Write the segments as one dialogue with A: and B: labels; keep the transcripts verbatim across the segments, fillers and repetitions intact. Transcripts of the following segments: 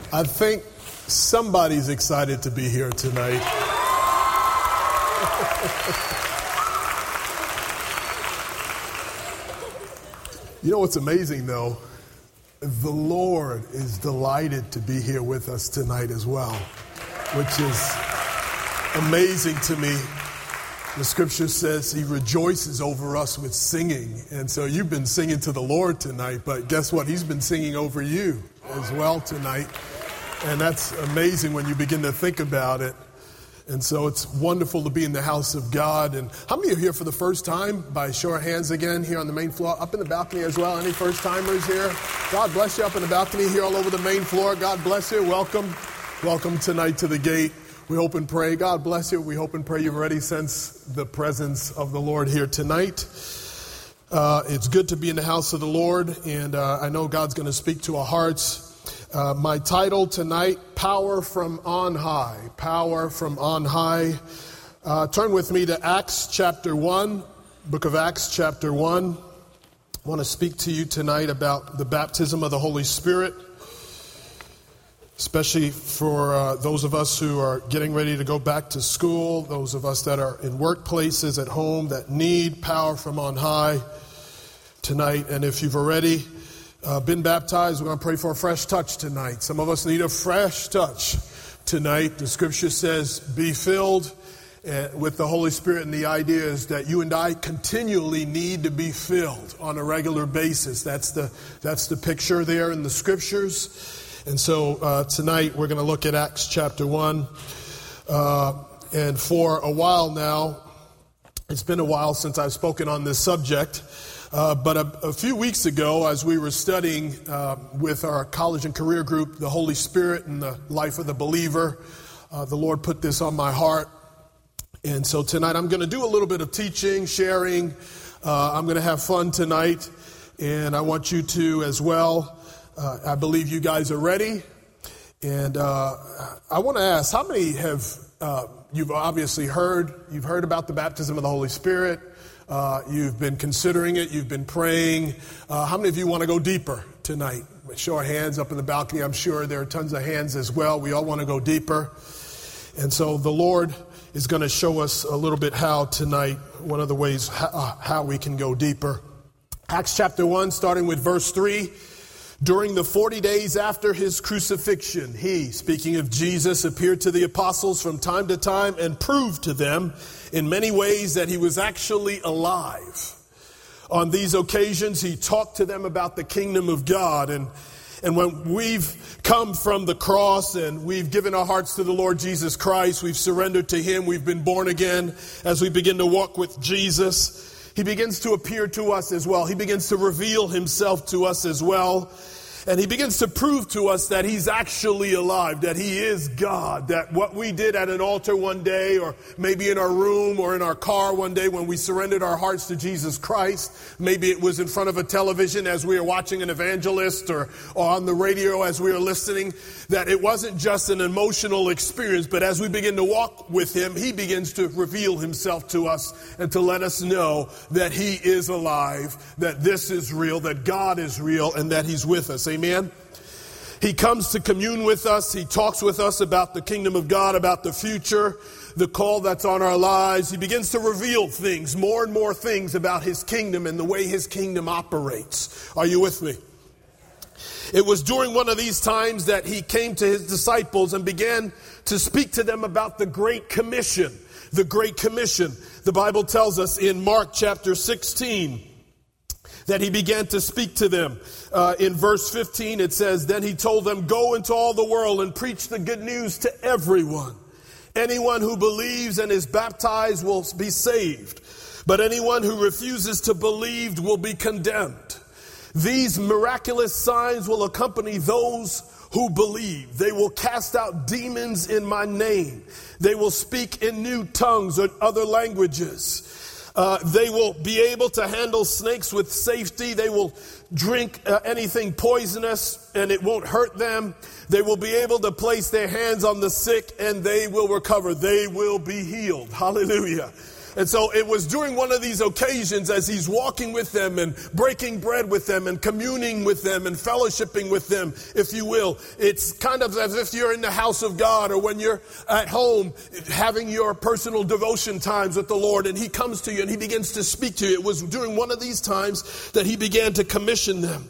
A: I think somebody's excited to be here tonight. You know what's amazing, though? The Lord is delighted to be here with us tonight as well, which is amazing to me. The scripture says he rejoices over us with singing. And so you've been singing to the Lord tonight, but guess what? He's been singing over you as well tonight. And that's amazing when you begin to think about it. And so it's wonderful to be in the house of God. And how many are here for the first time? By show of hands again here on the main floor. Up in the balcony as well. Any first timers here? God bless you up in the balcony here all over the main floor. God bless you. Welcome. Welcome tonight to the gate. We hope and pray. God bless you. We hope and pray you've already sensed the presence of the Lord here tonight. Uh, it's good to be in the house of the Lord. And uh, I know God's going to speak to our hearts. Uh, my title tonight, Power from on High. Power from on high. Uh, turn with me to Acts chapter one, book of Acts chapter one. I want to speak to you tonight about the baptism of the Holy Spirit, especially for uh, those of us who are getting ready to go back to school, those of us that are in workplaces at home that need power from on high tonight. And if you've already Uh, been baptized, we're going to pray for a fresh touch tonight. Some of us need a fresh touch tonight. The scripture says, be filled uh, with the Holy Spirit. And the idea is that you and I continually need to be filled on a regular basis. That's the, that's the picture there in the scriptures. And so uh, tonight we're going to look at Acts chapter one. Uh, and for a while now, it's been a while since I've spoken on this subject. Uh, but a, a few weeks ago, as we were studying uh, with our college and career group, the Holy Spirit and the life of the believer, uh, the Lord put this on my heart. And so tonight I'm going to do a little bit of teaching, sharing. Uh, I'm going to have fun tonight. And I want you to as well. Uh, I believe you guys are ready. And uh, I want to ask, how many have, uh, you've obviously heard, you've heard about the baptism of the Holy Spirit. Uh, you've been considering it. You've been praying. Uh, how many of you want to go deeper tonight? Show our hands up in the balcony. I'm sure there are tons of hands as well. We all want to go deeper. And so the Lord is going to show us a little bit how tonight, one of the ways how, uh, how we can go deeper. Acts chapter one, starting with verse three. During the forty days after his crucifixion, he, speaking of Jesus, appeared to the apostles from time to time and proved to them in many ways that he was actually alive. On these occasions, he talked to them about the kingdom of God. And, and when we've come from the cross and we've given our hearts to the Lord Jesus Christ, we've surrendered to him, we've been born again, as we begin to walk with Jesus, he begins to appear to us as well. He begins to reveal himself to us as well. And he begins to prove to us that he's actually alive, that he is God, that what we did at an altar one day, or maybe in our room or in our car one day when we surrendered our hearts to Jesus Christ, maybe it was in front of a television as we were watching an evangelist, or, or on the radio as we were listening, that it wasn't just an emotional experience, but as we begin to walk with him, he begins to reveal himself to us and to let us know that he is alive, that this is real, that God is real, and that he's with us. Amen. He comes to commune with us. He talks with us about the kingdom of God, about the future, the call that's on our lives. He begins to reveal things, more and more things about his kingdom and the way his kingdom operates. Are you with me? It was during one of these times that he came to his disciples and began to speak to them about the Great Commission. The Great Commission. The Bible tells us in Mark chapter sixteen that he began to speak to them. Uh, in verse fifteen, it says, then he told them, go into all the world and preach the good news to everyone. Anyone who believes and is baptized will be saved, but anyone who refuses to believe will be condemned. These miraculous signs will accompany those who believe. They will cast out demons in my name. They will speak in new tongues or other languages. Uh, they will be able to handle snakes with safety. They will drink uh, anything poisonous and it won't hurt them. They will be able to place their hands on the sick and they will recover. They will be healed. Hallelujah. And so it was during one of these occasions as he's walking with them and breaking bread with them and communing with them and fellowshipping with them, if you will. It's kind of as if you're in the house of God, or when you're at home having your personal devotion times with the Lord, and he comes to you and he begins to speak to you. It was during one of these times that he began to commission them.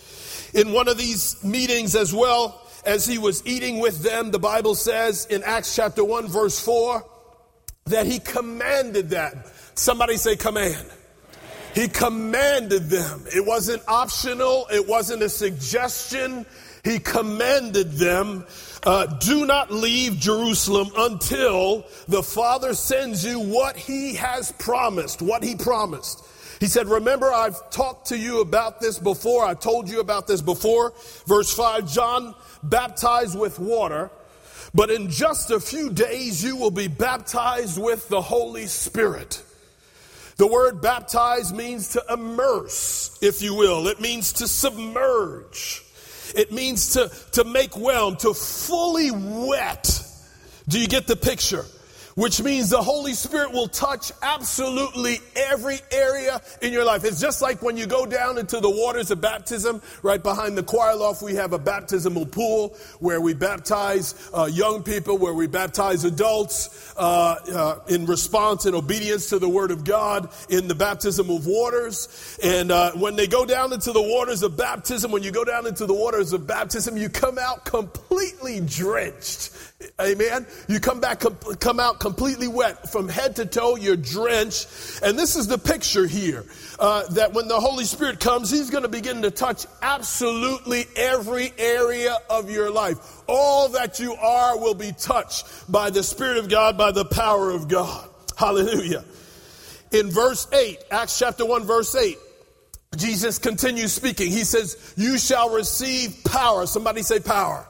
A: In one of these meetings as well, as he was eating with them, the Bible says in Acts chapter one, verse four, that he commanded them. Somebody say command. He commanded them. It wasn't optional. It wasn't a suggestion. He commanded them, uh, do not leave Jerusalem until the Father sends you what he has promised, what he promised. He said, remember, I've talked to you about this before. I told you about this before. Verse five, John baptized with water, but in just a few days you will be baptized with the Holy Spirit. The word baptize means to immerse, if you will. It means to submerge. It means to, to make whelm, to fully wet. Do you get the picture? Which means the Holy Spirit will touch absolutely every area in your life. It's just like when you go down into the waters of baptism. Right behind the choir loft, we have a baptismal pool where we baptize uh, young people, where we baptize adults uh, uh, in response and obedience to the Word of God in the baptism of waters. And uh, when they go down into the waters of baptism, when you go down into the waters of baptism, you come out completely drenched. Amen. You come back, come out completely wet from head to toe. You're drenched. And this is the picture here, uh, that when the Holy Spirit comes, he's going to begin to touch absolutely every area of your life. All that you are will be touched by the Spirit of God, by the power of God. Hallelujah. In verse eight, Acts chapter one, verse eight, Jesus continues speaking. He says, you shall receive power. Somebody say power.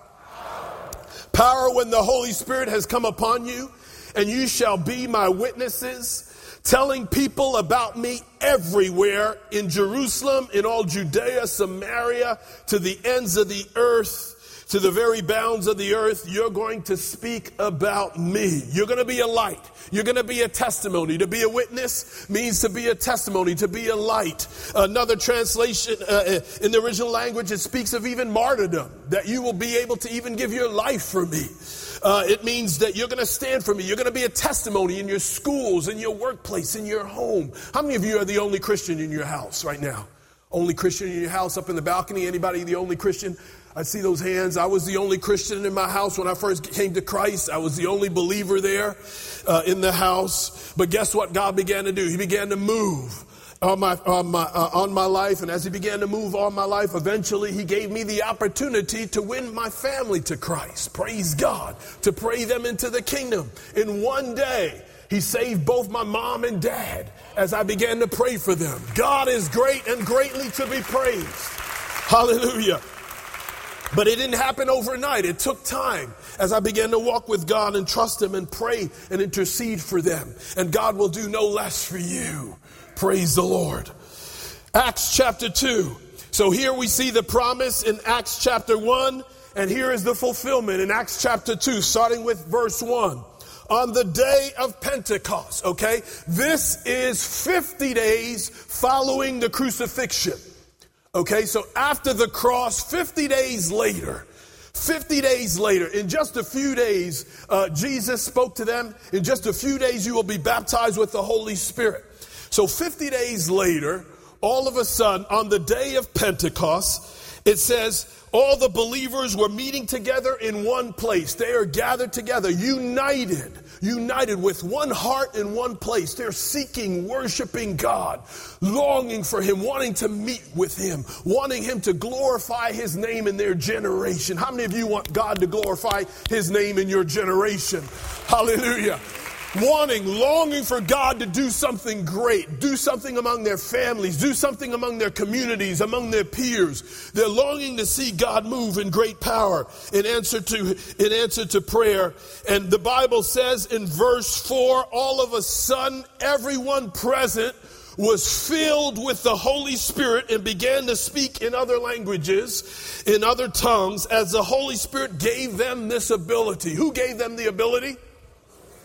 A: Power when the Holy Spirit has come upon you, and you shall be my witnesses, telling people about me everywhere in Jerusalem, in all Judea, Samaria, to the ends of the earth, to the very bounds of the earth. You're going to speak about me. You're going to be a light. You're going to be a testimony. To be a witness means to be a testimony, to be a light. Another translation uh, in the original language, it speaks of even martyrdom, that you will be able to even give your life for me. Uh, it means that you're going to stand for me. You're going to be a testimony in your schools, in your workplace, in your home. How many of you are the only Christian in your house right now? Only Christian in your house, up in the balcony? Anybody the only Christian? I see those hands. I was the only Christian in my house when I first came to Christ. I was the only believer there uh, in the house. But guess what God began to do? He began to move on my on my uh, on my life, and as he began to move on my life, eventually he gave me the opportunity to win my family to Christ. Praise God. To pray them into the kingdom. In one day, he saved both my mom and dad as I began to pray for them. God is great and greatly to be praised. Hallelujah. But it didn't happen overnight. It took time as I began to walk with God and trust him and pray and intercede for them. And God will do no less for you. Praise the Lord. Acts chapter two. So here we see the promise in Acts chapter one. And here is the fulfillment in Acts chapter two, starting with verse one. On the day of Pentecost, okay? This is fifty days following the crucifixion. Okay, so after the cross, fifty days later, fifty days later, in just a few days, uh, Jesus spoke to them. In just a few days, you will be baptized with the Holy Spirit. So fifty days later, all of a sudden, on the day of Pentecost, it says all the believers were meeting together in one place. They are gathered together, united, united with one heart in one place. They're seeking, worshiping God, longing for him, wanting to meet with him, wanting him to glorify his name in their generation. How many of you want God to glorify his name in your generation? Hallelujah. Wanting, longing for God to do something great, do something among their families, do something among their communities, among their peers. They're longing to see God move in great power in answer to, in answer to prayer. And the Bible says in verse four, all of a sudden, everyone present was filled with the Holy Spirit and began to speak in other languages, in other tongues, as the Holy Spirit gave them this ability. Who gave them the ability?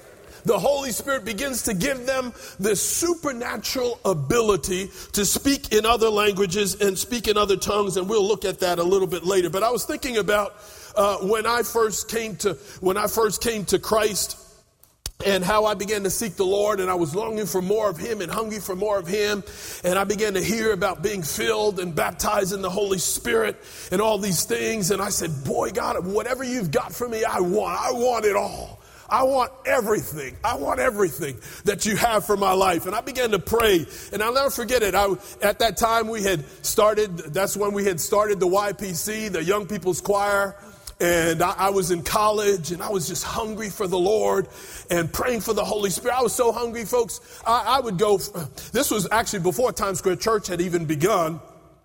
A: the Holy Spirit begins to give them this supernatural ability to speak in other languages and speak in other tongues, and we'll look at that a little bit later. But I was thinking about uh, when I first came to when I first came to Christ, and how I began to seek the Lord, and I was longing for more of Him and hungry for more of Him. And I began to hear about being filled and baptized in the Holy Spirit and all these things. And I said, boy, God, whatever you've got for me, I want. I want it all. I want everything. I want everything that you have for my life. And I began to pray, and I'll never forget it. I, at that time, we had started, that's when we had started the Y P C, the Young People's Choir. And I, I was in college, and I was just hungry for the Lord and praying for the Holy Spirit. I was so hungry, folks. I, I would go, this was actually before Times Square Church had even begun.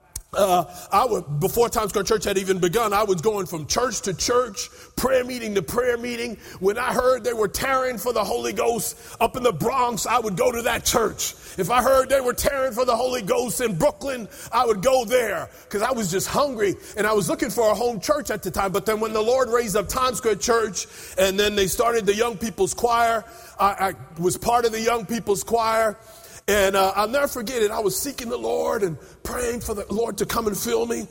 A: Uh, I would, before Times Square Church had even begun, I was going from church to church, prayer meeting to prayer meeting. When I heard they were tearing for the Holy Ghost up in the Bronx, I would go to that church. If I heard they were tearing for the Holy Ghost in Brooklyn, I would go there because I was just hungry, and I was looking for a home church at the time. But then when the Lord raised up Times Square Church, and then they started the Young People's Choir, I, I was part of the Young People's Choir. And uh, I'll never forget it. I was seeking the Lord and praying for the Lord to come and fill me.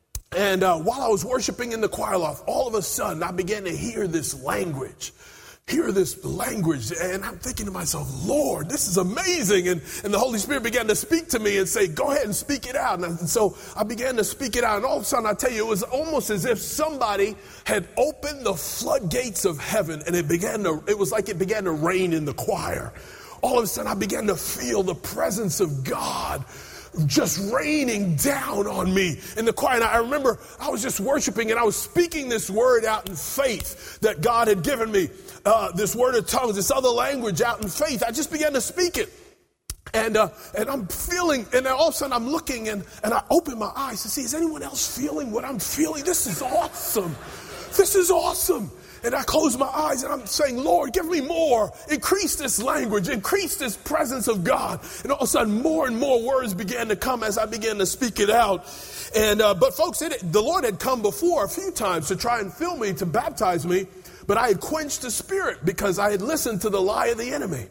A: And uh, while I was worshiping in the choir loft, all of a sudden I began to hear this language, hear this language. And I'm thinking to myself, Lord, this is amazing. And, and the Holy Spirit began to speak to me and say, go ahead and speak it out. And, I, and so I began to speak it out. And all of a sudden, I tell you, it was almost as if somebody had opened the floodgates of heaven. And it began to, it was like it began to rain in the choir. All of a sudden, I began to feel the presence of God just raining down on me in the choir. And I remember I was just worshiping, and I was speaking this word out in faith that God had given me, uh, this word of tongues, this other language out in faith. I just began to speak it. And uh, and I'm feeling, and then all of a sudden I'm looking, and, and I open my eyes to see, is anyone else feeling what I'm feeling? This is awesome. This is awesome. And I close my eyes, and I'm saying, Lord, give me more. Increase this language. Increase this presence of God. And all of a sudden, more and more words began to come as I began to speak it out. And uh, but folks, it, the Lord had come before a few times to try and fill me, to baptize me. But I had quenched the Spirit because I had listened to the lie of the enemy.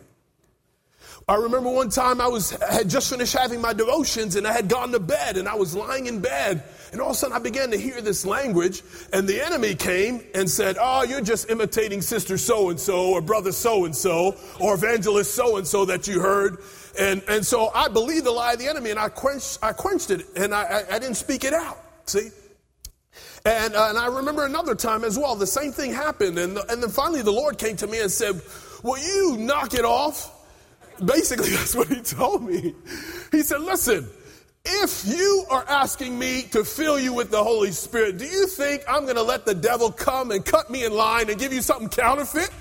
A: I remember one time I was had just finished having my devotions, and I had gone to bed, and I was lying in bed, and all of a sudden I began to hear this language, and the enemy came and said, oh, you're just imitating sister so-and-so or brother so-and-so or evangelist so-and-so that you heard. And and so I believed the lie of the enemy, and I quenched I quenched it, and I, I, I didn't speak it out, see? And, uh, and I remember another time as well, the same thing happened, and, and then finally the Lord came to me and said, will you knock it off? Basically, that's what he told me. He said, listen, if you are asking me to fill you with the Holy Spirit, do you think I'm going to let the devil come and cut me in line and give you something counterfeit?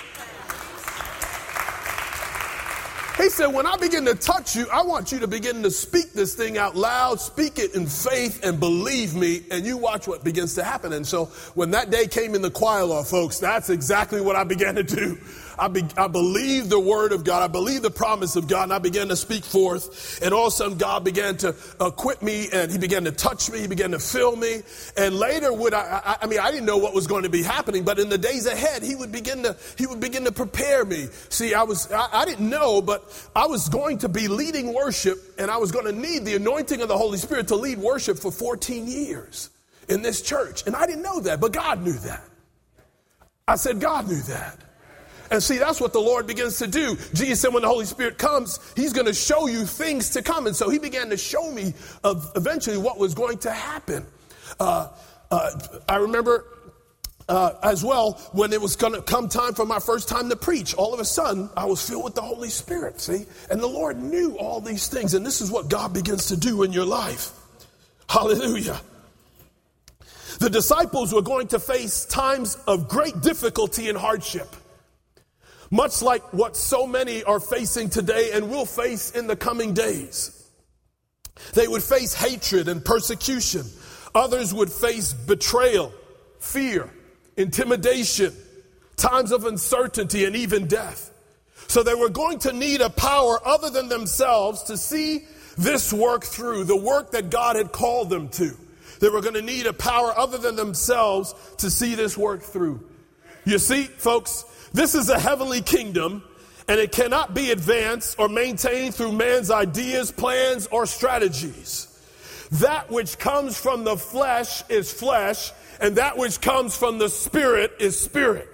A: He said, when I begin to touch you, I want you to begin to speak this thing out loud, speak it in faith, and believe me, and you watch what begins to happen. And so when that day came in the choir loft, folks, that's exactly what I began to do. I, be, I believed the word of God. I believed the promise of God, and I began to speak forth. And all of a sudden, God began to equip me, and he began to touch me. He began to fill me. And later, would I, I, I mean, I didn't know what was going to be happening, but in the days ahead, he would begin to, he would begin to prepare me. See, I was, I, I didn't know, but I was going to be leading worship, and I was going to need the anointing of the Holy Spirit to lead worship for fourteen years in this church. And I didn't know that, but God knew that. I said, God knew that. And see, that's what the Lord begins to do. Jesus said when the Holy Spirit comes, he's going to show you things to come. And so he began to show me of eventually what was going to happen. Uh, uh, I remember uh, as well, when it was going to come time for my first time to preach, all of a sudden I was filled with the Holy Spirit, see? And the Lord knew all these things. And this is what God begins to do in your life. Hallelujah. The disciples were going to face times of great difficulty and hardship, much like what so many are facing today and will face in the coming days. They would face hatred and persecution. Others would face betrayal, fear, intimidation, times of uncertainty, and even death. So they were going to need a power other than themselves to see this work through, the work that God had called them to. They were going to need a power other than themselves to see this work through. You see, folks, this is a heavenly kingdom, and it cannot be advanced or maintained through man's ideas, plans, or strategies. That which comes from the flesh is flesh, and that which comes from the spirit is spirit.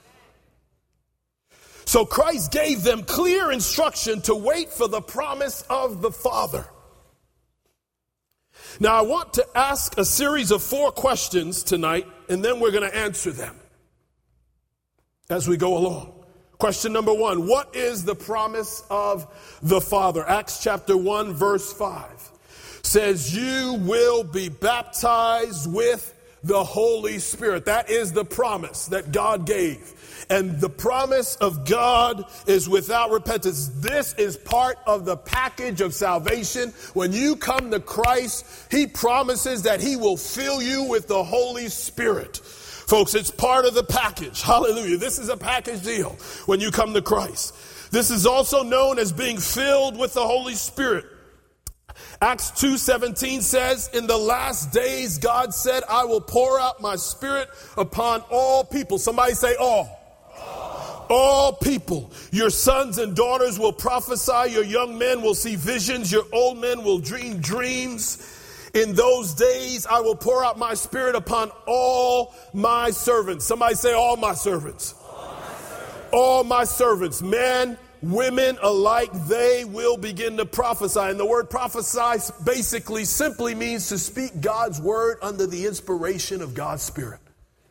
A: So Christ gave them clear instruction to wait for the promise of the Father. Now, I want to ask a series of four questions tonight, and then we're going to answer them as we go along. Question number one, what is the promise of the Father? Acts chapter one, verse five says, you will be baptized with the Holy Spirit. That is the promise that God gave. And the promise of God is without repentance. This is part of the package of salvation. When you come to Christ, he promises that he will fill you with the Holy Spirit. Folks, it's part of the package. Hallelujah. This is a package deal when you come to Christ. This is also known as being filled with the Holy Spirit. Acts two seventeen says, in the last days, God said, I will pour out my spirit upon all people. Somebody say all. All, all people. Your sons and daughters will prophesy. Your young men will see visions. Your old men will dream dreams. In those days, I will pour out my spirit upon all my servants. Somebody say all my servants. All my servants, all my servants. Men, women alike, they will begin to prophesy. And the word prophesy basically simply means to speak God's word under the inspiration of God's Spirit.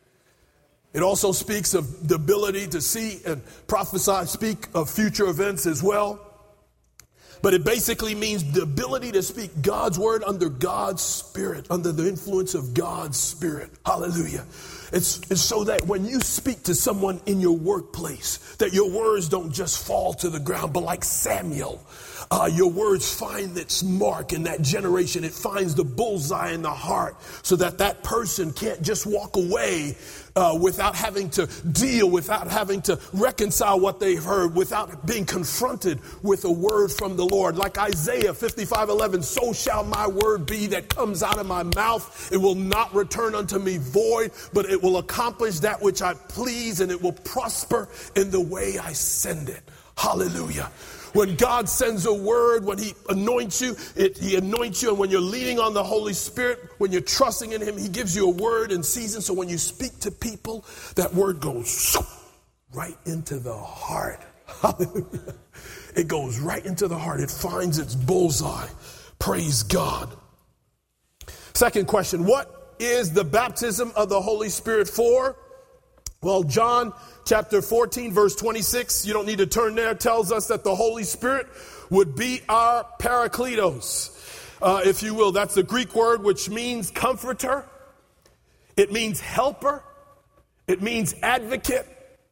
A: It also speaks of the ability to see and prophesy, speak of future events as well. But it basically means the ability to speak God's word under God's Spirit, under the influence of God's Spirit. Hallelujah. It's, it's so that when you speak to someone in your workplace, that your words don't just fall to the ground, but like Samuel, uh, your words find its mark in that generation. It finds the bullseye in the heart so that that person can't just walk away uh, without having to deal, without having to reconcile what they've heard, without being confronted with a word from the Lord. Like Isaiah fifty-five eleven, so shall my word be that comes out of my mouth. It will not return unto me void, but it will accomplish that which I please, and it will prosper in the way I send it. Hallelujah. When God sends a word, when he anoints you, it, he anoints you. And when you're leaning on the Holy Spirit, when you're trusting in him, he gives you a word in season. So when you speak to people, that word goes right into the heart. Hallelujah. It goes right into the heart. It finds its bullseye. Praise God. Second question, what is the baptism of the Holy Spirit for? Well, John chapter fourteen, verse twenty-six, you don't need to turn there, tells us that the Holy Spirit would be our parakletos, uh, if you will. That's the Greek word which means comforter. It means helper. It means advocate.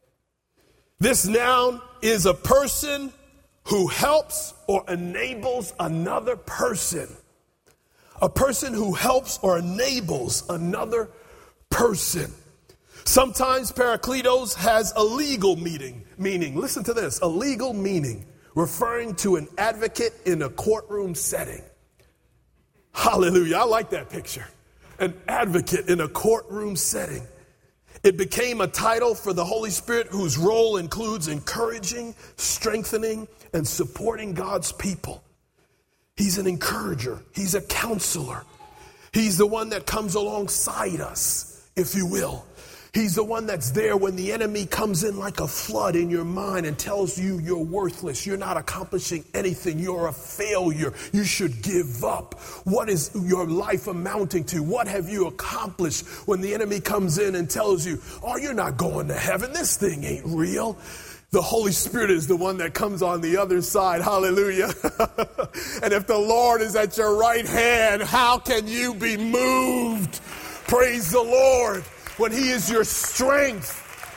A: This noun is a person who helps or enables another person. A person who helps or enables another person. Sometimes parakletos has a legal meaning, meaning, listen to this, a legal meaning, referring to an advocate in a courtroom setting. Hallelujah. I like that picture. An advocate in a courtroom setting. It became a title for the Holy Spirit whose role includes encouraging, strengthening, and supporting God's people. He's an encourager. He's a counselor. He's the one that comes alongside us, if you will. He's the one that's there when the enemy comes in like a flood in your mind and tells you you're worthless. You're not accomplishing anything. You're a failure. You should give up. What is your life amounting to? What have you accomplished when the enemy comes in and tells you, oh, you're not going to heaven. This thing ain't real. The Holy Spirit is the one that comes on the other side. Hallelujah. And if the Lord is at your right hand, how can you be moved? Praise the Lord. When he is your strength,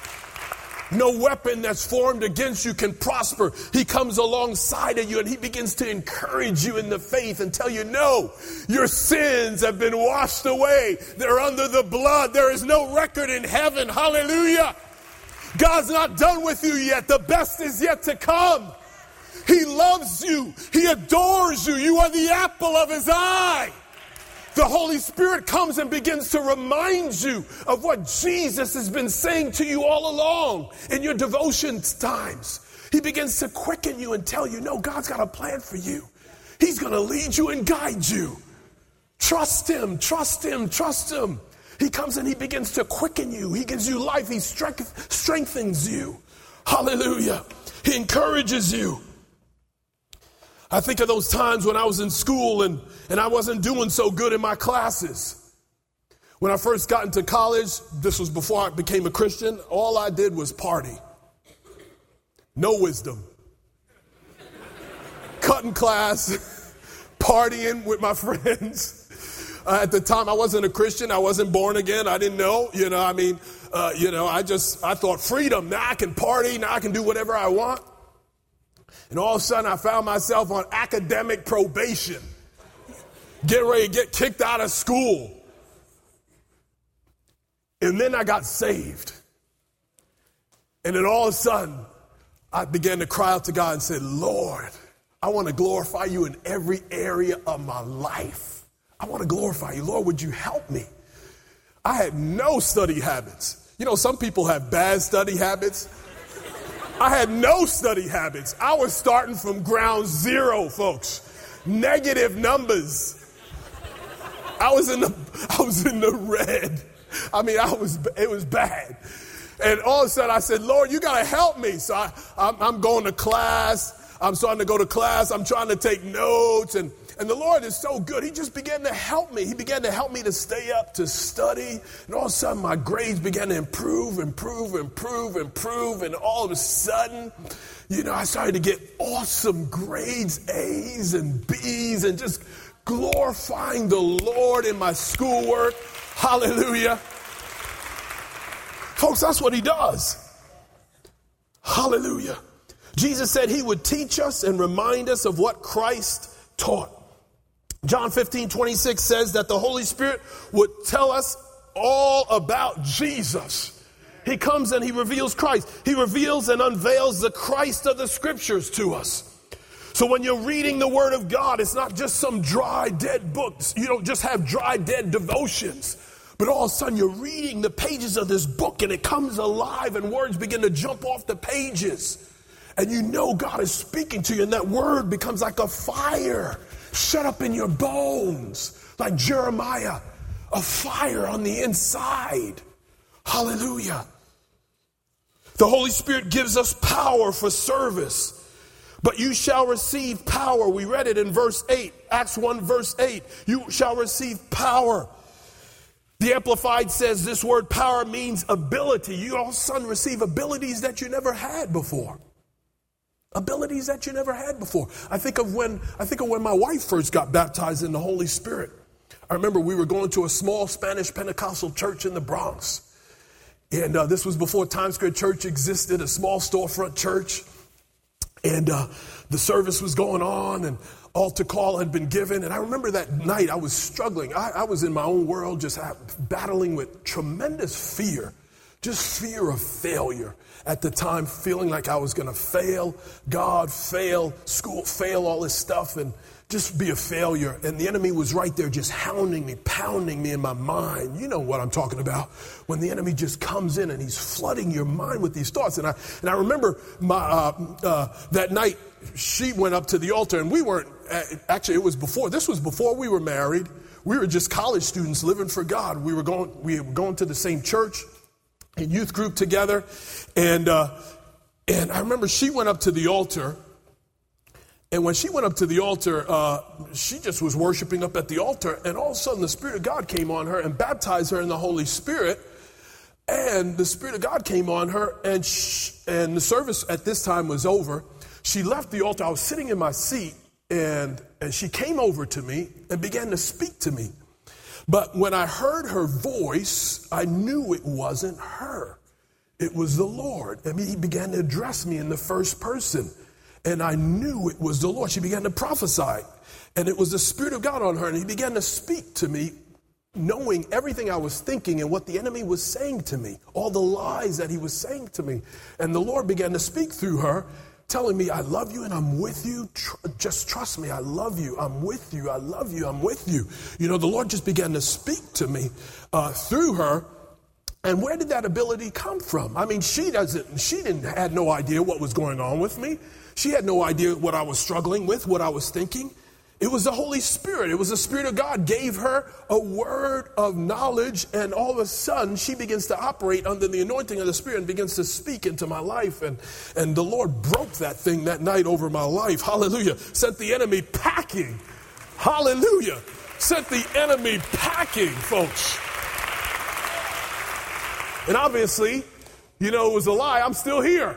A: no weapon that's formed against you can prosper. He comes alongside of you and he begins to encourage you in the faith and tell you, no, your sins have been washed away. They're under the blood. There is no record in heaven. Hallelujah. God's not done with you yet. The best is yet to come. He loves you. He adores you. You are the apple of his eye. The Holy Spirit comes and begins to remind you of what Jesus has been saying to you all along in your devotions times. He begins to quicken you and tell you, no, God's got a plan for you. He's going to lead you and guide you. Trust him, trust him, trust him. He comes and he begins to quicken you. He gives you life. He strength, strengthens you. Hallelujah. He encourages you. I think of those times when I was in school and, and I wasn't doing so good in my classes. When I first got into college, this was before I became a Christian, all I did was party. No wisdom. Cutting class, partying with my friends. Uh, at the time, I wasn't a Christian. I wasn't born again. I didn't know, you know, I mean, uh, you know, I just, I thought freedom. Now I can party. Now I can do whatever I want. And all of a sudden, I found myself on academic probation, getting ready to get kicked out of school. And then I got saved. And then all of a sudden, I began to cry out to God and said, Lord, I want to glorify you in every area of my life. I want to glorify you. Lord, would you help me? I had no study habits. You know, some people have bad study habits. I had no study habits. I was starting from ground zero, folks. Negative numbers. I was in the I was in the red. I mean, I was it was bad. And all of a sudden I said, Lord, you got to help me. So I, I'm, I'm going to class. I'm starting to go to class. I'm trying to take notes. And, and the Lord is so good. He just began to help me. He began to help me to stay up, to study. And all of a sudden my grades began to improve, improve, improve, improve. And all of a sudden, you know, I started to get awesome grades, A's and B's, and just glorifying the Lord in my schoolwork. Hallelujah. Folks, that's what he does. Hallelujah. Jesus said he would teach us and remind us of what Christ taught. John fifteen twenty-six says that the Holy Spirit would tell us all about Jesus. He comes and he reveals Christ. He reveals and unveils the Christ of the scriptures to us. So when you're reading the word of God, it's not just some dry, dead books. You don't just have dry, dead devotions. But all of a sudden you're reading the pages of this book and it comes alive and words begin to jump off the pages. And you know God is speaking to you and that word becomes like a fire shut up in your bones. Like Jeremiah, a fire on the inside. Hallelujah. The Holy Spirit gives us power for service. But you shall receive power. We read it in verse eight, Acts one verse eight. You shall receive power. The Amplified says this word power means ability. You all of a sudden receive abilities that you never had before. Abilities that you never had before. I think of when I think of when my wife first got baptized in the Holy Spirit. I remember we were going to a small Spanish Pentecostal church in the Bronx. And uh, this was before Times Square Church existed, a small storefront church. And uh, the service was going on and altar call had been given. And I remember that night I was struggling. I, I was in my own world just battling with tremendous fear, just fear of failure at the time, feeling like I was going to fail, God, fail, school, fail, all this stuff, and just be a failure. And the enemy was right there just hounding me, pounding me in my mind. You know what I'm talking about. When the enemy just comes in and he's flooding your mind with these thoughts. And I and I remember my uh, uh, that night she went up to the altar and we weren't, actually it was before, this was before we were married. We were just college students living for God. We were going, we were going to the same church and youth group together. And, uh, and I remember she went up to the altar. And when she went up to the altar, uh, she just was worshiping up at the altar. And all of a sudden, the Spirit of God came on her and baptized her in the Holy Spirit. And the Spirit of God came on her. And, she, and the service at this time was over. She left the altar. I was sitting in my seat. And, and she came over to me and began to speak to me. But when I heard her voice, I knew it wasn't her. It was the Lord. I mean, he began to address me in the first person. And I knew it was the Lord. She began to prophesy. And it was the Spirit of God on her. And he began to speak to me, knowing everything I was thinking and what the enemy was saying to me, all the lies that he was saying to me. And the Lord began to speak through her, telling me, I love you and I'm with you. Tr- just trust me. I love you. I'm with you. I love you. I'm with you. You know, the Lord just began to speak to me uh, through her. And where did that ability come from? I mean, she doesn't, she didn't, had no idea what was going on with me. She had no idea what I was struggling with, what I was thinking. It was the Holy Spirit. It was the Spirit of God gave her a word of knowledge, and all of a sudden she begins to operate under the anointing of the Spirit and begins to speak into my life. And, and the Lord broke that thing that night over my life. Hallelujah. Sent the enemy packing. Hallelujah. Sent the enemy packing, folks. And obviously, you know, it was a lie. I'm still here.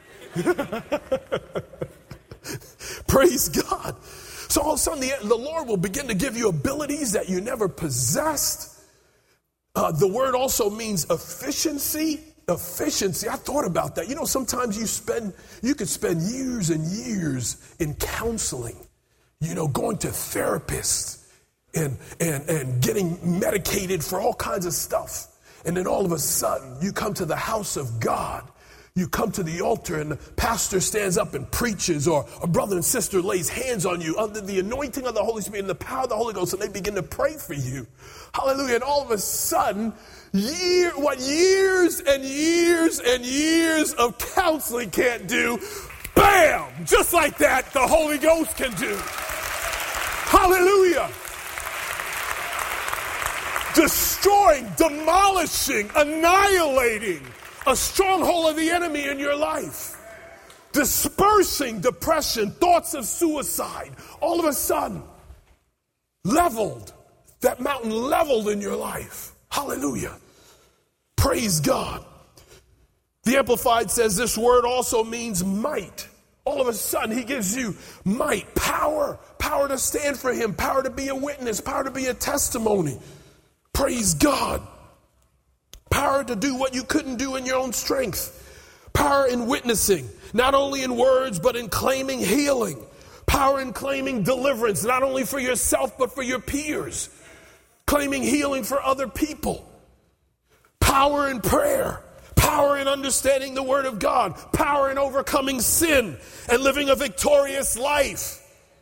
A: Praise God. So all of a sudden, the, the Lord will begin to give you abilities that you never possessed. Uh, the word also means efficiency. Efficiency. I thought about that. You know, sometimes you spend, you could spend years and years in counseling, you know, going to therapists and, and, and getting medicated for all kinds of stuff. And then all of a sudden, you come to the house of God. You come to the altar and the pastor stands up and preaches, or a brother and sister lays hands on you under the anointing of the Holy Spirit and the power of the Holy Ghost, and they begin to pray for you. Hallelujah. And all of a sudden, year, what years and years and years of counseling can't do, bam, just like that, the Holy Ghost can do. Hallelujah. Destroying, demolishing, annihilating a stronghold of the enemy in your life. Dispersing depression, thoughts of suicide. All of a sudden, leveled. That mountain leveled in your life. Hallelujah. Praise God. The Amplified says this word also means might. All of a sudden, he gives you might, power, power to stand for him, power to be a witness, power to be a testimony. Praise God. Power to do what you couldn't do in your own strength. Power in witnessing, not only in words, but in claiming healing. Power in claiming deliverance, not only for yourself, but for your peers. Claiming healing for other people. Power in prayer. Power in understanding the Word of God. Power in overcoming sin and living a victorious life.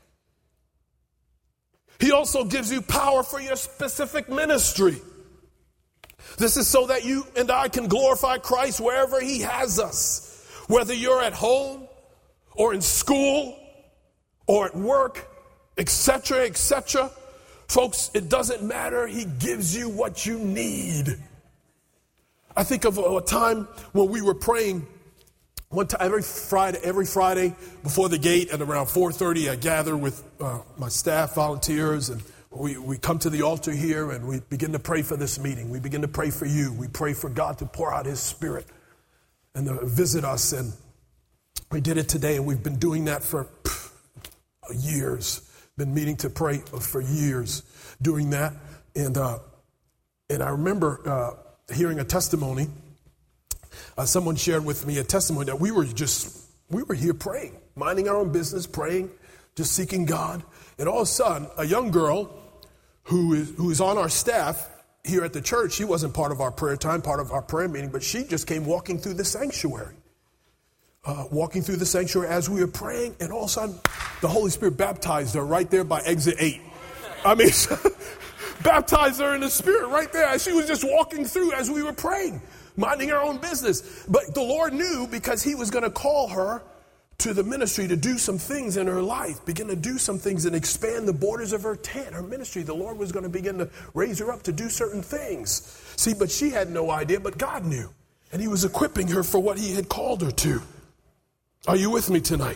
A: He also gives you power for your specific ministry. This is so that you and I can glorify Christ wherever he has us. Whether you're at home or in school or at work, et cetera, et cetera. Folks, it doesn't matter. He gives you what you need. I think of a time when we were praying one time, every Friday, every Friday before the gate at around four thirty, I gather with uh, my staff, volunteers, and We, we come to the altar here and we begin to pray for this meeting. We begin to pray for you. We pray for God to pour out his Spirit and to visit us. And we did it today, and we've been doing that for pff, years. Been meeting to pray for years doing that. And uh, and I remember uh, hearing a testimony. Uh, someone shared with me a testimony that we were just, we were here praying, minding our own business, praying, just seeking God. And all of a sudden, a young girl who is who is on our staff here at the church, she wasn't part of our prayer time, part of our prayer meeting, but she just came walking through the sanctuary. Uh, walking through the sanctuary as we were praying, and all of a sudden, the Holy Spirit baptized her right there by exit eight. I mean, baptized her in the Spirit right there as she was just walking through as we were praying, minding her own business. But the Lord knew, because he was going to call her to the ministry to do some things in her life, begin to do some things and expand the borders of her tent, her ministry. The Lord was going to begin to raise her up to do certain things. See, but she had no idea, but God knew. And he was equipping her for what he had called her to. Are you with me tonight?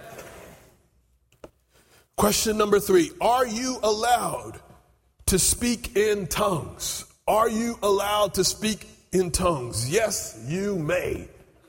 A: Question number three. Are you allowed to speak in tongues? Are you allowed to speak in tongues? Yes, you may.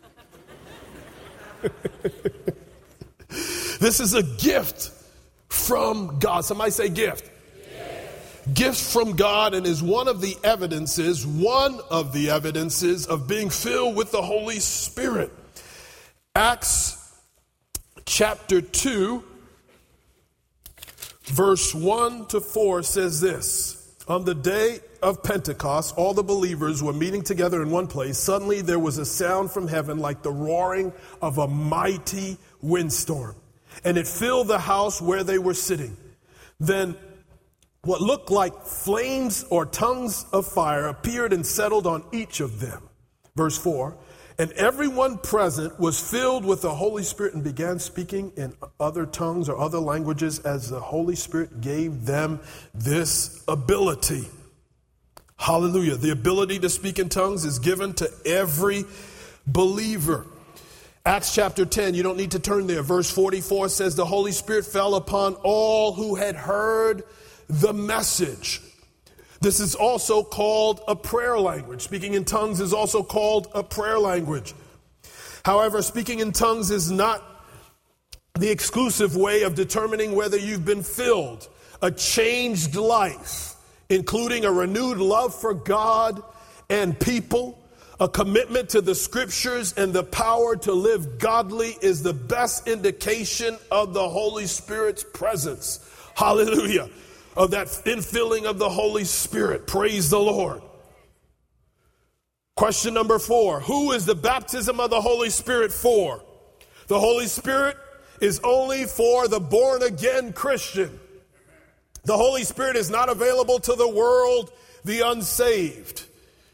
A: This is a gift from God. Somebody say gift. Yes. Gift from God, and is one of the evidences, one of the evidences of being filled with the Holy Spirit. Acts chapter two, verse one to four says this. On the day of Pentecost, all the believers were meeting together in one place. Suddenly there was a sound from heaven like the roaring of a mighty windstorm, and it filled the house where they were sitting. Then what looked like flames or tongues of fire appeared and settled on each of them. Verse four, and everyone present was filled with the Holy Spirit and began speaking in other tongues or other languages as the Holy Spirit gave them this ability. Hallelujah. The ability to speak in tongues is given to every believer. Acts chapter ten, you don't need to turn there. Verse forty-four says the Holy Spirit fell upon all who had heard the message. This is also called a prayer language. Speaking in tongues is also called a prayer language. However, speaking in tongues is not the exclusive way of determining whether you've been filled. A changed life, including a renewed love for God and people, a commitment to the scriptures, and the power to live godly is the best indication of the Holy Spirit's presence. Hallelujah. Of that infilling of the Holy Spirit. Praise the Lord. Question number four. Who is the baptism of the Holy Spirit for? The Holy Spirit is only for the born again Christian. The Holy Spirit is not available to the world, the unsaved.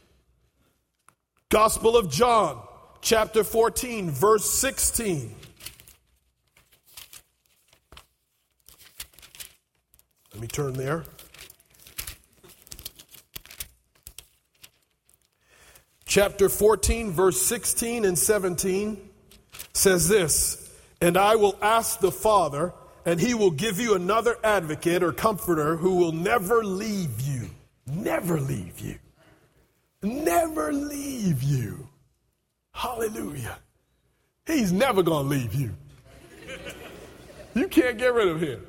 A: Gospel of John, chapter fourteen, verse sixteen. Let me turn there. Chapter fourteen, verse sixteen and seventeen says this, and I will ask the Father, and he will give you another advocate or comforter who will never leave you. Never leave you. Never leave you. Hallelujah. He's never going to leave you. You can't get rid of him.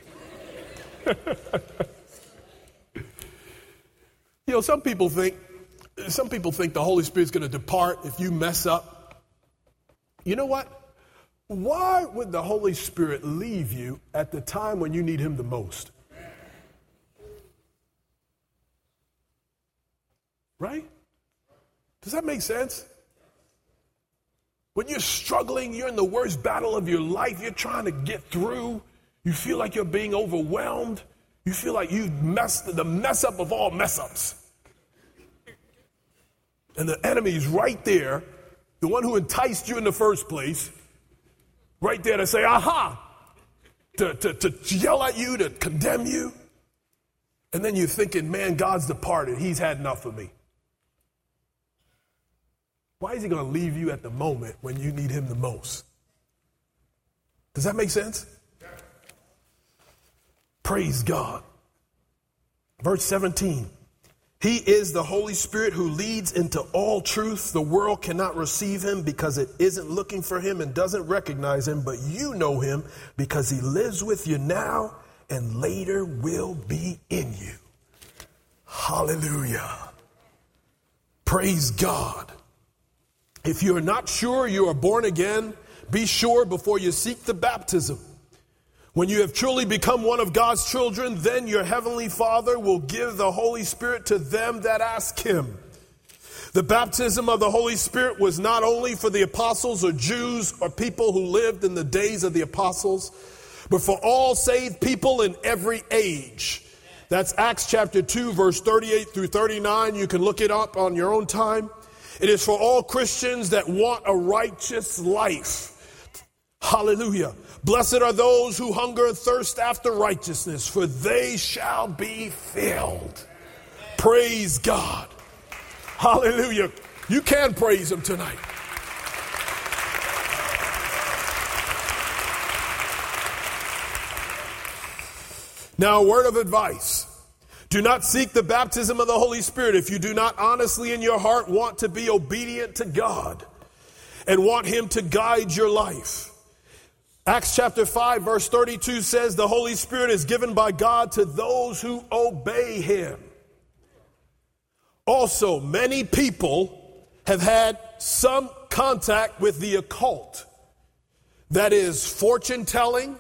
A: You know, some people think, some people think the Holy Spirit's going to depart if you mess up. You know what? Why would the Holy Spirit leave you at the time when you need him the most? Right? Does that make sense? When you're struggling, you're in the worst battle of your life, you're trying to get through, you feel like you're being overwhelmed, you feel like you've messed the mess up of all mess ups. And the enemy's right there, the one who enticed you in the first place, right there to say, aha, to, to, to yell at you, to condemn you. And then you're thinking, man, God's departed. He's had enough of me. Why is he going to leave you at the moment when you need him the most? Does that make sense? Praise God. Verse seventeen. He is the Holy Spirit who leads into all truth. The world cannot receive him because it isn't looking for him and doesn't recognize him, but you know him because he lives with you now and later will be in you. Hallelujah. Praise God. If you are not sure you are born again, be sure before you seek the baptism. When you have truly become one of God's children, then your heavenly Father will give the Holy Spirit to them that ask him. The baptism of the Holy Spirit was not only for the apostles or Jews or people who lived in the days of the apostles, but for all saved people in every age. That's Acts chapter two, verse thirty-eight through thirty-nine. You can look it up on your own time. It is for all Christians that want a righteous life. Hallelujah. Blessed are those who hunger and thirst after righteousness, for they shall be filled. Praise God. Hallelujah. You can praise him tonight. Now, a word of advice. Do not seek the baptism of the Holy Spirit if you do not honestly in your heart want to be obedient to God and want him to guide your life. Acts chapter five, verse thirty-two says the Holy Spirit is given by God to those who obey him. Also, many people have had some contact with the occult. That is fortune telling,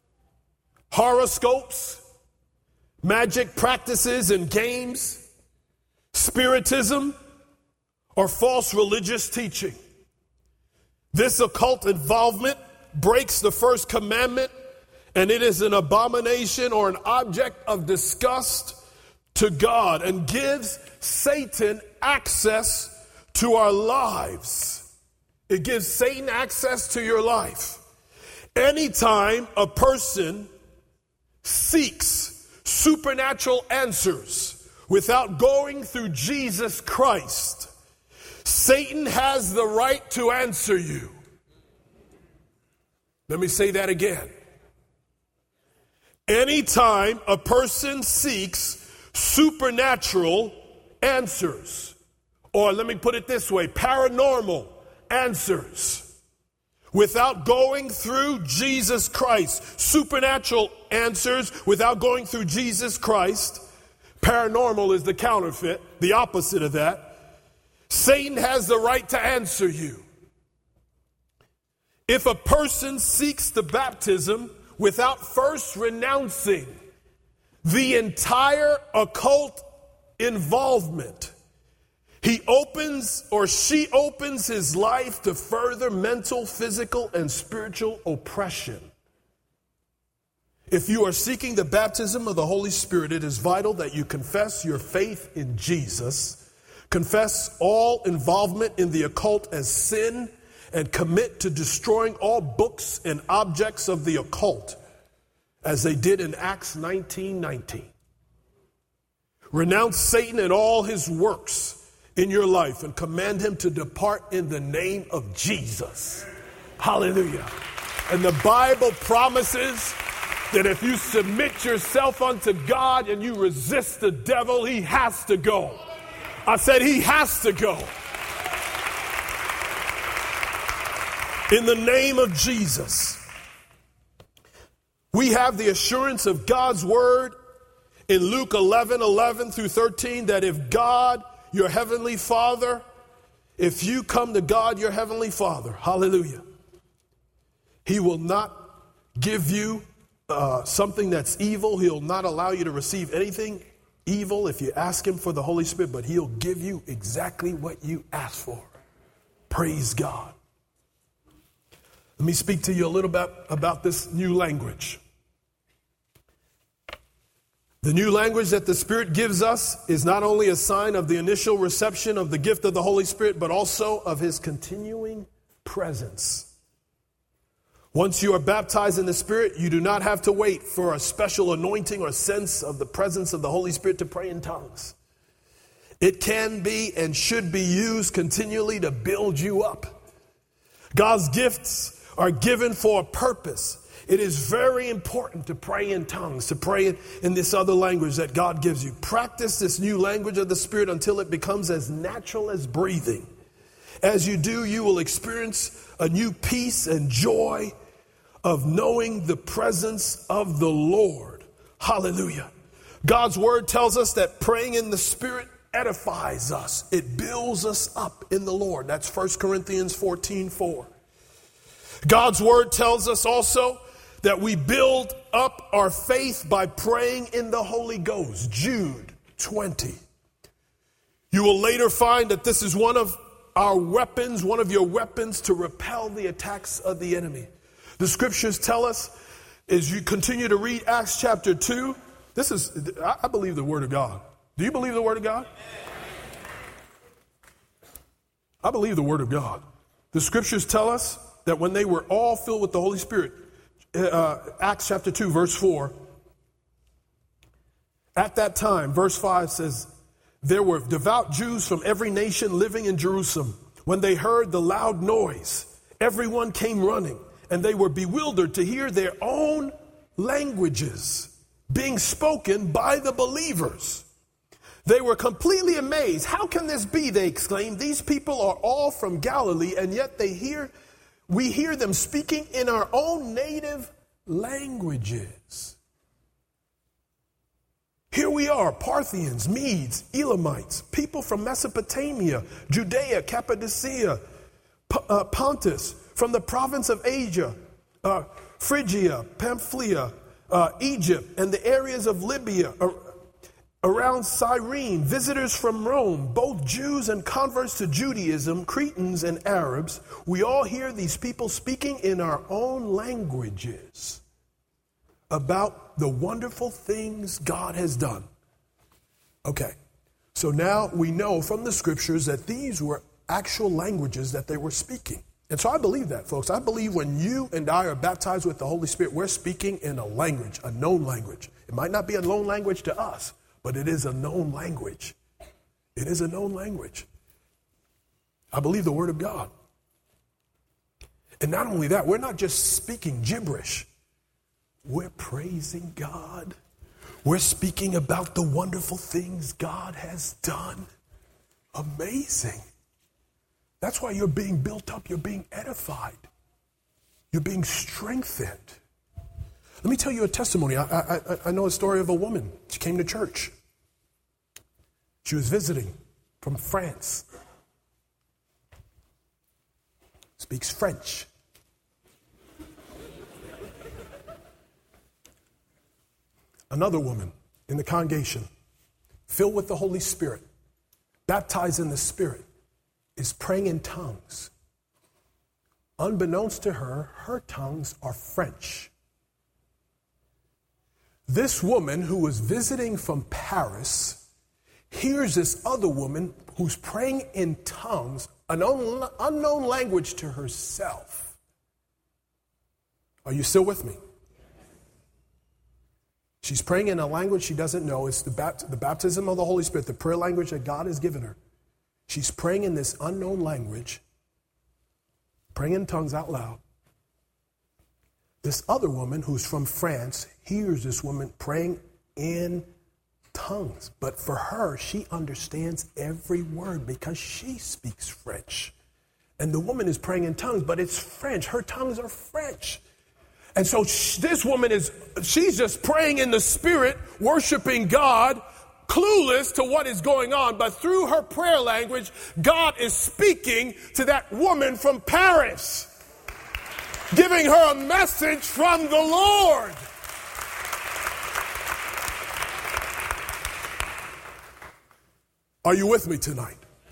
A: horoscopes, magic practices and games. spiritism, or false religious teaching. This occult involvement breaks the first commandment, and it is an abomination or an object of disgust to God and gives Satan access to our lives. It gives Satan access to your life. Anytime a person seeks supernatural answers without going through Jesus Christ, Satan has the right to answer you. Let me say that again. Anytime a person seeks supernatural answers, or let me put it this way, paranormal answers, without going through Jesus Christ, supernatural answers without going through Jesus Christ, paranormal is the counterfeit, the opposite of that, Satan has the right to answer you. If a person seeks the baptism without first renouncing the entire occult involvement, he opens or she opens his life to further mental, physical, and spiritual oppression. If you are seeking the baptism of the Holy Spirit, it is vital that you confess your faith in Jesus, confess all involvement in the occult as sin, and commit to destroying all books and objects of the occult, as they did in Acts nineteen nineteen. Renounce Satan and all his works in your life and command him to depart in the name of Jesus. Hallelujah. And the Bible promises that if you submit yourself unto God and you resist the devil, he has to go. I said he has to go. In the name of Jesus. We have the assurance of God's word in Luke eleven, eleven through thirteen, that if God, your heavenly Father, if you come to God, your heavenly Father, hallelujah, he will not give you uh, something that's evil. He'll not allow you to receive anything evil if you ask him for the Holy Spirit, but he'll give you exactly what you ask for. Praise God. Let me speak to you a little bit about this new language. The new language that the Spirit gives us is not only a sign of the initial reception of the gift of the Holy Spirit, but also of his continuing presence. Once you are baptized in the Spirit, you do not have to wait for a special anointing or sense of the presence of the Holy Spirit to pray in tongues. It can be and should be used continually to build you up. God's gifts are given for a purpose. It is very important to pray in tongues, to pray in, in this other language that God gives you. Practice this new language of the Spirit until it becomes as natural as breathing. As you do, you will experience a new peace and joy of knowing the presence of the Lord. Hallelujah. God's word tells us that praying in the Spirit edifies us. It builds us up in the Lord. That's First Corinthians fourteen four. God's word tells us also that we build up our faith by praying in the Holy Ghost. Jude twenty. You will later find that this is one of our weapons, one of your weapons to repel the attacks of the enemy. The scriptures tell us, as you continue to read Acts chapter two, this is, I believe the word of God. Do you believe the word of God? I believe the word of God. The scriptures tell us that when they were all filled with the Holy Spirit, uh, Acts chapter two, verse four, at that time, verse five says, there were devout Jews from every nation living in Jerusalem. When they heard the loud noise, everyone came running, and they were bewildered to hear their own languages being spoken by the believers. They were completely amazed. How can this be? They exclaimed. These people are all from Galilee, and yet they hear, we hear them speaking in our own native languages. Here we are, Parthians, Medes, Elamites, people from Mesopotamia, Judea, Cappadocia, P- uh, Pontus, from the province of Asia, uh, Phrygia, Pamphylia, uh, Egypt, and the areas of Libya, uh, around Cyrene, visitors from Rome, both Jews and converts to Judaism, Cretans and Arabs. We all hear these people speaking in our own languages about the wonderful things God has done. Okay, so now we know from the scriptures that these were actual languages that they were speaking. And so I believe that, folks. I believe when you and I are baptized with the Holy Spirit, we're speaking in a language, a known language. It might not be a known language to us, but it is a known language. It is a known language. I believe the Word of God. And not only that, we're not just speaking gibberish. We're praising God. We're speaking about the wonderful things God has done. Amazing. That's why you're being built up. You're being edified. You're being strengthened. Let me tell you a testimony. I, I, I know a story of a woman. She came to church. She was visiting from France. Speaks French. Another woman in the congregation, filled with the Holy Spirit, baptized in the Spirit, is praying in tongues. Unbeknownst to her, her tongues are French. This woman who was visiting from Paris hears this other woman who's praying in tongues, an un- unknown language to herself. Are you still with me? She's praying in a language she doesn't know. It's the, bapt- the baptism of the Holy Spirit, the prayer language that God has given her. She's praying in this unknown language, praying in tongues out loud. This other woman who's from France hears this woman praying in tongues. But for her, she understands every word because she speaks French. And the woman is praying in tongues, but it's French. Her tongues are French. And so this woman is, she's just praying in the Spirit, worshiping God, clueless to what is going on. But through her prayer language, God is speaking to that woman from Paris, giving her a message from the Lord. Are you with me tonight?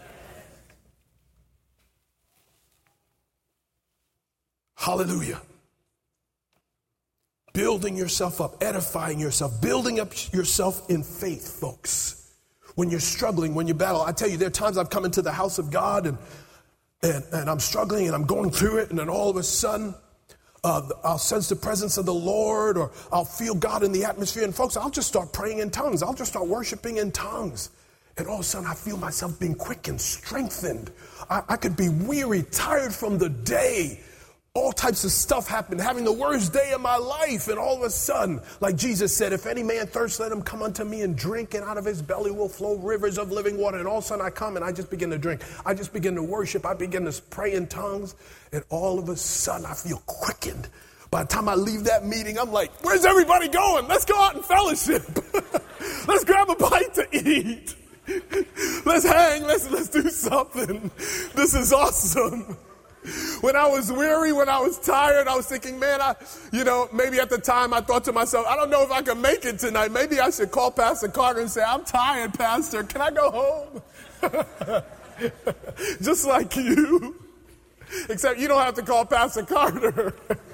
A: Hallelujah. Building yourself up, edifying yourself, building up yourself in faith, folks. When you're struggling, when you battle, I tell you, there are times I've come into the house of God and and, and I'm struggling and I'm going through it, and then all of a sudden, uh, I'll sense the presence of the Lord, or I'll feel God in the atmosphere. And folks, I'll just start praying in tongues. I'll just start worshiping in tongues. And all of a sudden, I feel myself being quickened, strengthened. I, I could be weary, tired from the day. All types of stuff happened, having the worst day of my life. And all of a sudden, like Jesus said, if any man thirst, let him come unto me and drink, and out of his belly will flow rivers of living water. And all of a sudden I come and I just begin to drink. I just begin to worship. I begin to pray in tongues. And all of a sudden I feel quickened. By the time I leave that meeting, I'm like, where's everybody going? Let's go out and fellowship. Let's grab a bite to eat. Let's hang. Let's, let's do something. This is awesome. When I was weary, when I was tired, I was thinking, man, I, you know, maybe at the time I thought to myself, I don't know if I can make it tonight. Maybe I should call Pastor Carter and say, I'm tired, Pastor. Can I go home? Just like you. Except you don't have to call Pastor Carter.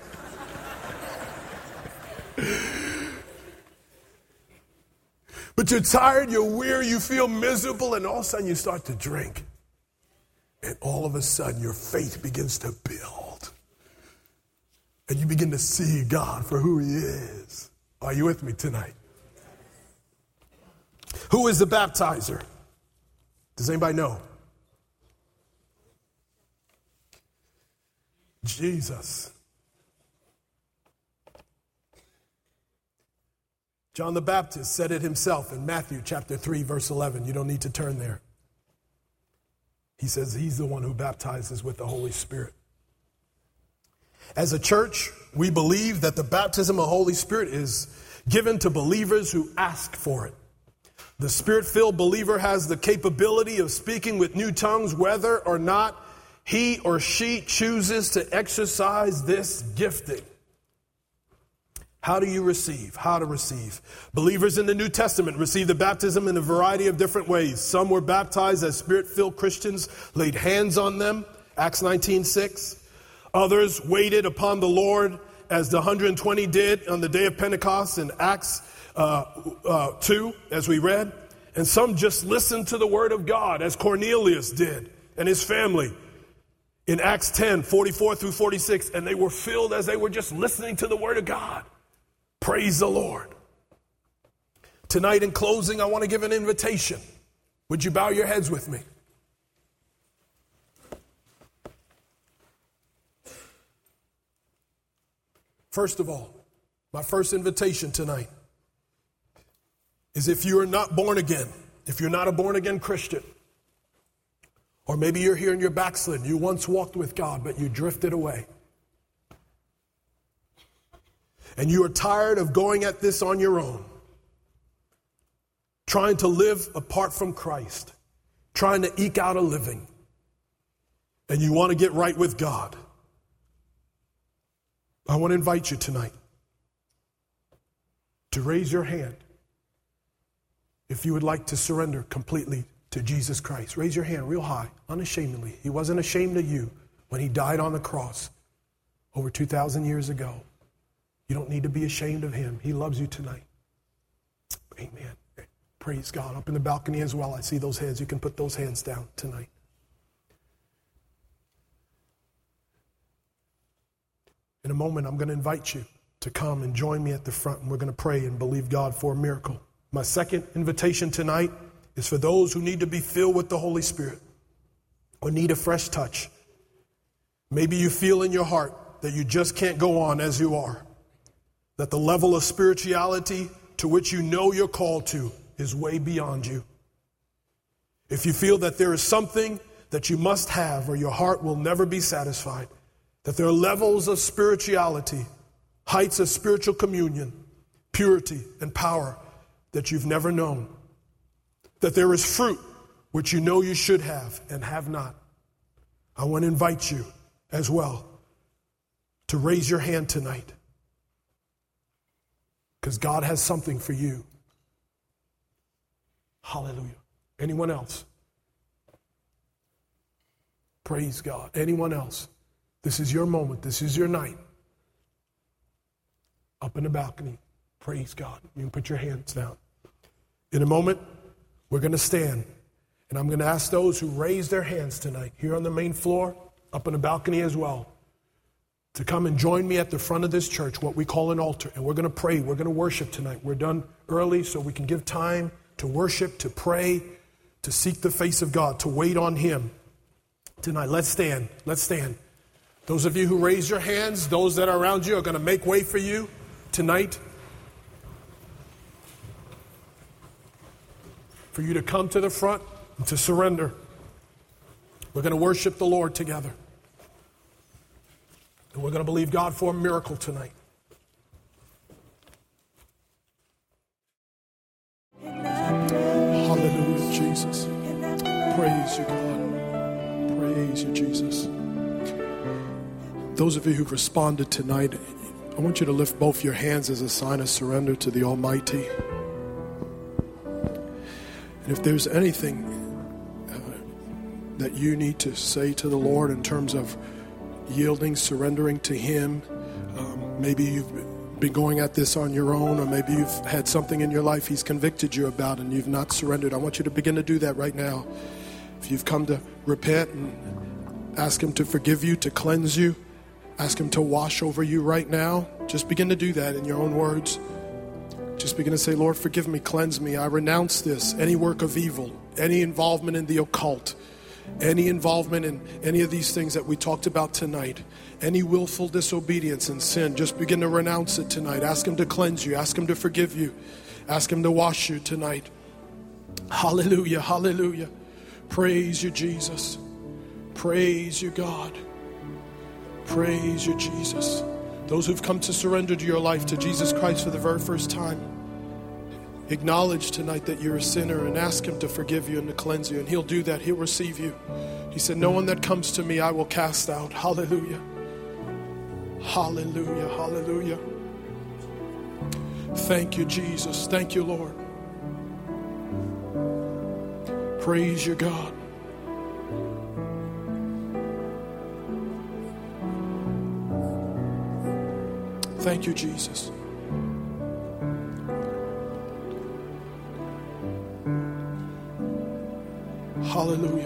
A: But you're tired, you're weary, you feel miserable, and all of a sudden you start to drink. And all of a sudden, your faith begins to build. And you begin to see God for who he is. Are you with me tonight? Who is the baptizer? Does anybody know? Jesus. John the Baptist said it himself in Matthew chapter three, verse eleven. You don't need to turn there. He says he's the one who baptizes with the Holy Spirit. As a church, we believe that the baptism of the Holy Spirit is given to believers who ask for it. The Spirit-filled believer has the capability of speaking with new tongues whether or not he or she chooses to exercise this gifting. How do you receive? How to receive? Believers in the New Testament received the baptism in a variety of different ways. Some were baptized as Spirit-filled Christians, laid hands on them, Acts nineteen six. Others waited upon the Lord as the one hundred twenty did on the day of Pentecost in Acts uh, uh, two, as we read. And some just listened to the word of God, as Cornelius did and his family in Acts ten, forty-four through forty-six. And they were filled as they were just listening to the word of God. Praise the Lord. Tonight in closing, I want to give an invitation. Would you bow your heads with me? First of all, my first invitation tonight is if you are not born again, if you're not a born again Christian, or maybe you're here and you're backslidden, you once walked with God, but you drifted away. And you are tired of going at this on your own, trying to live apart from Christ, trying to eke out a living, and you want to get right with God. I want to invite you tonight to raise your hand if you would like to surrender completely to Jesus Christ. Raise your hand real high, unashamedly. He wasn't ashamed of you when he died on the cross over two thousand years ago. You don't need to be ashamed of him. He loves you tonight. Amen. Praise God. Up in the balcony as well, I see those hands. You can put those hands down tonight. In a moment, I'm going to invite you to come and join me at the front, and we're going to pray and believe God for a miracle. My second invitation tonight is for those who need to be filled with the Holy Spirit or need a fresh touch. Maybe you feel in your heart that you just can't go on as you are, that the level of spirituality to which you know you're called to is way beyond you. If you feel that there is something that you must have or your heart will never be satisfied, that there are levels of spirituality, heights of spiritual communion, purity, and power that you've never known, that there is fruit which you know you should have and have not, I want to invite you as well to raise your hand tonight, because God has something for you. Hallelujah. Anyone else? Praise God. Anyone else? This is your moment. This is your night. Up in the balcony. Praise God. You can put your hands down. In a moment, we're going to stand. And I'm going to ask those who raise their hands tonight, here on the main floor, up in the balcony as well, to come and join me at the front of this church, what we call an altar. And we're going to pray. We're going to worship tonight. We're done early so we can give time to worship, to pray, to seek the face of God, to wait on him tonight. Let's stand. Let's stand. Those of you who raise your hands, those that are around you are going to make way for you tonight, for you to come to the front and to surrender. We're going to worship the Lord together. And we're going to believe God for a miracle tonight. Hallelujah, Jesus. Praise you, God. Praise you, Jesus. Those of you who've responded tonight, I want you to lift both your hands as a sign of surrender to the Almighty. And if there's anything uh, that you need to say to the Lord in terms of yielding, surrendering to him, um, maybe you've been going at this on your own, or maybe you've had something in your life he's convicted you about and you've not surrendered, I want you to begin to do that right now. If you've come to repent and ask him to forgive you, to cleanse you, ask him to wash over you right now, just begin to do that in your own words. Just begin to say, Lord, forgive me, cleanse me. I renounce this, any work of evil, any involvement in the occult, any involvement in any of these things that we talked about tonight, any willful disobedience and sin. Just begin to renounce it tonight. Ask him to cleanse you. Ask him to forgive you. Ask him to wash you tonight. Hallelujah, hallelujah. Praise you, Jesus. Praise you, God. Praise you, Jesus. Those who've come to surrender to your life to Jesus Christ for the very first time, acknowledge tonight that you're a sinner and ask him to forgive you and to cleanse you, and he'll do that. He'll receive you. He said, no one that comes to me I will cast out. Hallelujah. Hallelujah. Hallelujah. Thank you, Jesus. Thank you, Lord. Praise you, God. Thank you, Jesus. Hallelujah.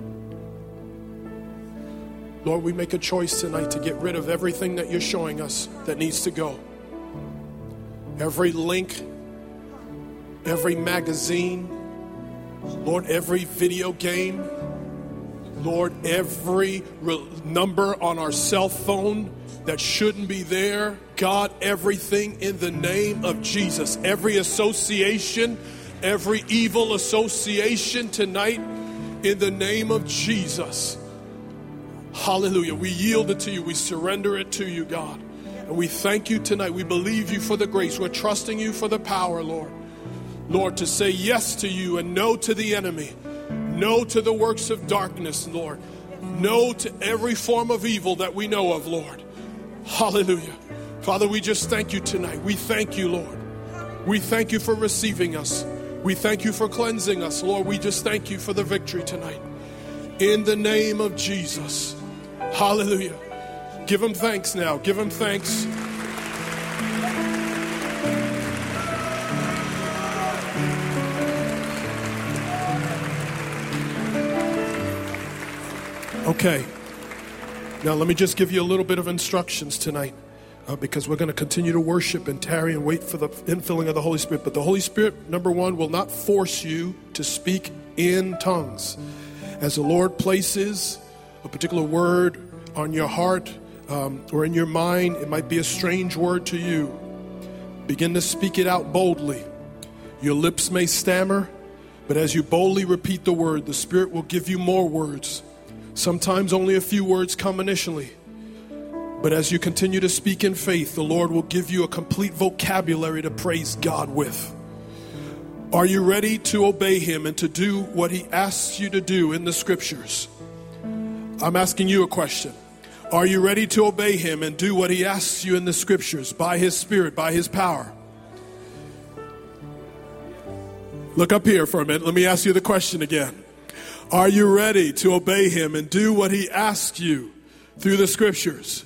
A: Lord, we make a choice tonight to get rid of everything that you're showing us that needs to go. Every link, every magazine, Lord, every video game, Lord, every re- number on our cell phone that shouldn't be there. God, everything in the name of Jesus. Every association, every evil association tonight in the name of Jesus. Hallelujah. We yield it to you. We surrender it to you, God. And we thank you tonight. We believe you for the grace. We're trusting you for the power, Lord. Lord, to say yes to you and no to the enemy. No to the works of darkness, Lord. No to every form of evil that we know of, Lord. Hallelujah. Father, we just thank you tonight. We thank you, Lord. We thank you for receiving us. We thank you for cleansing us, Lord. We just thank you for the victory tonight. In the name of Jesus. Hallelujah. Give him thanks now. Give him thanks. Okay. Now let me just give you a little bit of instructions tonight, uh, because we're going to continue to worship and tarry and wait for the infilling of the Holy Spirit. But the Holy Spirit, number one, will not force you to speak in tongues. As the Lord places a particular word on your heart um, or in your mind, it might be a strange word to you. Begin to speak it out boldly. Your lips may stammer, but as you boldly repeat the word, the Spirit will give you more words. Sometimes only a few words come initially. But as you continue to speak in faith, the Lord will give you a complete vocabulary to praise God with. Are you ready to obey him and to do what he asks you to do in the scriptures? I'm asking you a question. Are you ready to obey him and do what he asks you in the scriptures by his Spirit, by his power? Look up here for a minute. Let me ask you the question again. Are you ready to obey him and do what he asks you through the scriptures?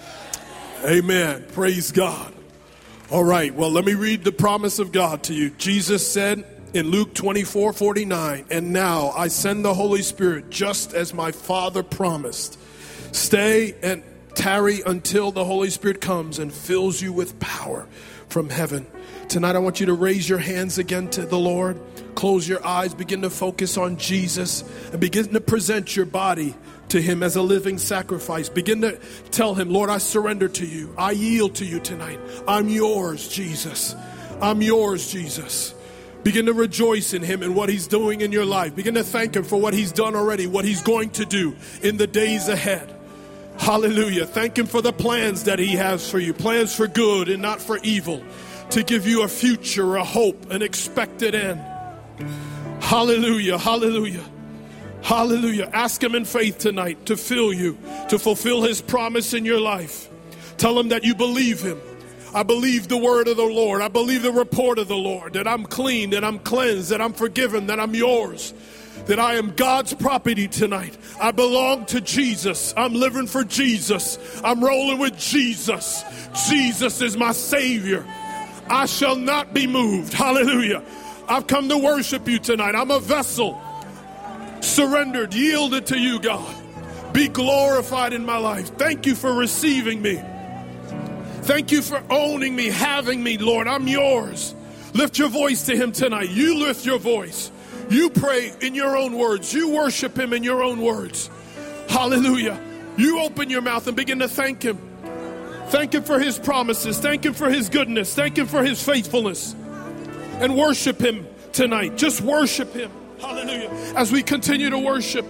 A: Amen. Praise God. All right. Well, let me read the promise of God to you. Jesus said in Luke twenty-four forty-nine, "And now I send the Holy Spirit just as my Father promised. Stay and tarry until the Holy Spirit comes and fills you with power from heaven." Tonight, I want you to raise your hands again to the Lord. Close your eyes, begin to focus on Jesus, and begin to present your body to him as a living sacrifice. Begin to tell him, Lord, I surrender to you. I yield to you tonight. I'm yours, Jesus. I'm yours, Jesus. Begin to rejoice in him and what he's doing in your life. Begin to thank him for what he's done already, what he's going to do in the days ahead. Hallelujah. Thank him for the plans that he has for you. Plans for good and not for evil. To give you a future, a hope, an expected end. Hallelujah, hallelujah, hallelujah. Ask him in faith tonight to fill you, to fulfill his promise in your life. Tell him that you believe him. I believe the word of the Lord. I believe the report of the Lord, that I'm clean, that I'm cleansed, that I'm forgiven, that I'm yours, that I am God's property tonight. I belong to Jesus. I'm living for Jesus. I'm rolling with Jesus. Jesus is my Savior. I shall not be moved. Hallelujah. I've come to worship you tonight. I'm a vessel, surrendered, yielded to you, God. Be glorified in my life. Thank you for receiving me. Thank you for owning me, having me, Lord. I'm yours. Lift your voice to him tonight. You lift your voice. You pray in your own words. You worship him in your own words. Hallelujah. You open your mouth and begin to thank him. Thank him for his promises. Thank him for his goodness. Thank him for his faithfulness. And worship him tonight. Just worship him. Hallelujah. As we continue to worship.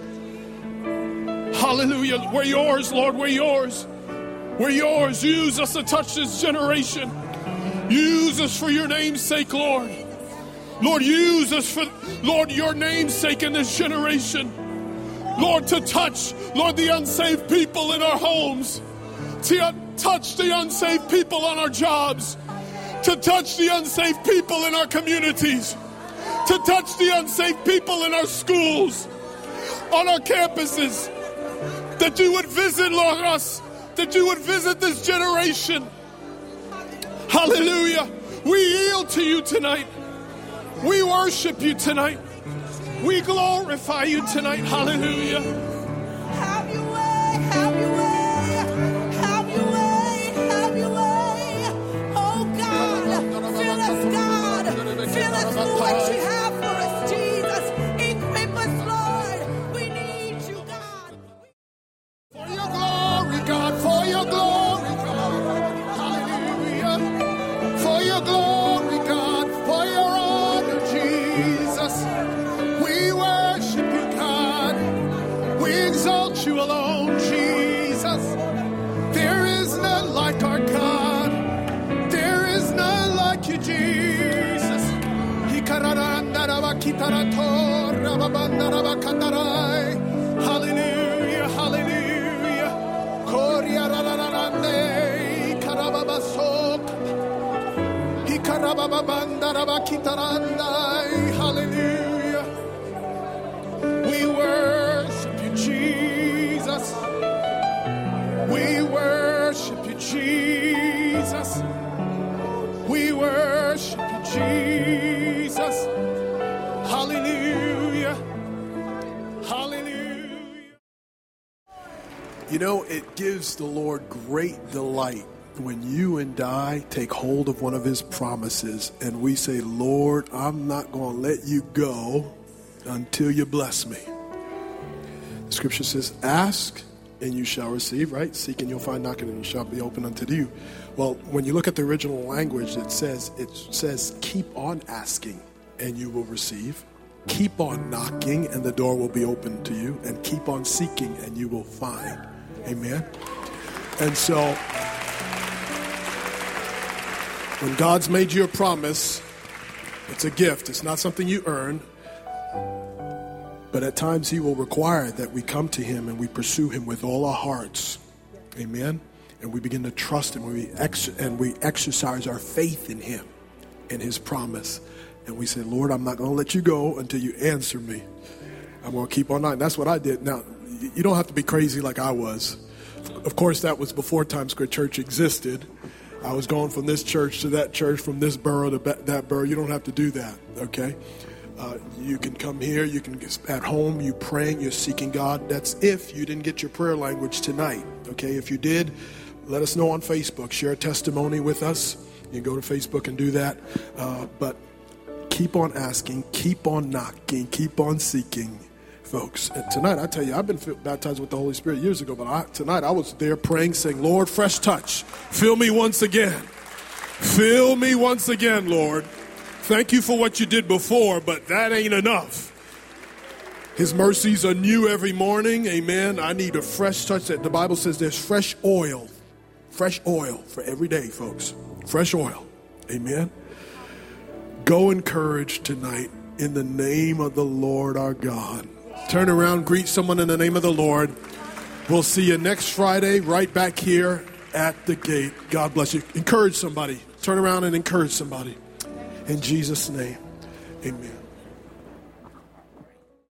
A: Hallelujah. We're yours, Lord. We're yours. We're yours. Use us to touch this generation. Use us for your name's sake, Lord. Lord, use us for, Lord, your name's sake in this generation. Lord, to touch, Lord, the unsaved people in our homes. To touch the unsaved people on our jobs. to touch the unsaved people in our communities, to touch the unsaved people in our schools, on our campuses, that you would visit, Lord, us, that you would visit this generation. Hallelujah. We yield to you tonight. We worship you tonight. We glorify you tonight. Hallelujah.
B: Have your way, have your way, have your way, have your way. Oh God, fill us, God. Fill us with what you have for us, Jesus. Equip us, Lord. We need you, God.
A: For your glory, God, for your glory, God. Hallelujah. For your glory, God, for your honor, Jesus. We worship you, God. We exalt you alone, Jesus. There is none like our God. There is none like you, Jesus. Hallelujah, hallelujah. Hallelujah. We worship you, Jesus. We worship you, Jesus. We worship you, Jesus. Hallelujah. Hallelujah.
C: You know, it gives the Lord great delight when you and I take hold of one of his promises and we say, Lord, I'm not going to let you go until you bless me. The scripture says, ask and you shall receive, right? Seek and you'll find, knocking and it shall be open unto you. Well, when you look at the original language, it says, it says, keep on asking and you will receive. Keep on knocking and the door will be open to you. And keep on seeking and you will find. Amen. And so, when God's made you a promise, it's a gift. It's not something you earn. But at times he will require that we come to him and we pursue him with all our hearts. Amen. And we begin to trust him and we, ex- and we exercise our faith in him and his promise. And we say, Lord, I'm not going to let you go until you answer me. I'm going to keep on knocking. That's what I did. Now, you don't have to be crazy like I was. Of course, that was before Times Square Church existed. I was going from this church to that church, from this borough to that borough. You don't have to do that, okay? Uh, you can come here. You can get at home. You praying. You're seeking God. That's if you didn't get your prayer language tonight, okay? If you did, let us know on Facebook. Share a testimony with us. You can go to Facebook and do that. Uh, but keep on asking. Keep on knocking. Keep on seeking, folks. And tonight, I tell you, I've been baptized with the Holy Spirit years ago, but I, tonight I was there praying, saying, Lord, fresh touch. Fill me once again. Fill me once again, Lord. Thank you for what you did before, but that ain't enough. His mercies are new every morning. Amen. I need a fresh touch. That the Bible says there's fresh oil. Fresh oil for every day, folks. Fresh oil. Amen. Go encouraged tonight in the name of the Lord our God. Turn around, greet someone in the name of the Lord. We'll see you next Friday right back here at the gate. God bless you. Encourage somebody. Turn around and encourage somebody. In Jesus' name, amen.